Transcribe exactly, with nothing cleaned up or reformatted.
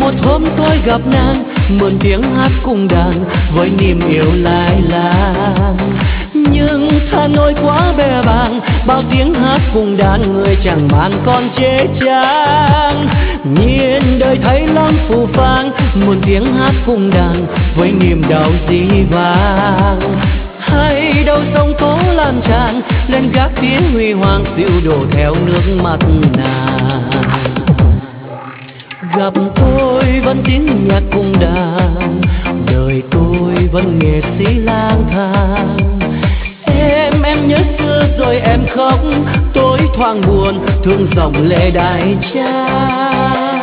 một hôm tôi gặp nàng, mượn tiếng hát cùng đàn với niềm yêu lai láng. Nhưng Hà Nội quá bè bàng, bao tiếng hát cùng đàn người chẳng mang con chê chán. Nhiên đời thấy lắm phù phang, mượn tiếng hát cùng đàn với niềm đau dĩ vang. Hay đâu sông tố lan tràn, lên gác tiếng huy hoàng dịu đổ theo nước mắt nàng. Gặp tôi vẫn tiếng nhạc cùng đàn, đời tôi vẫn nghệ sĩ lang thang. Em em nhớ xưa rồi em khóc, tôi thoáng buồn thương dòng lệ đại trang.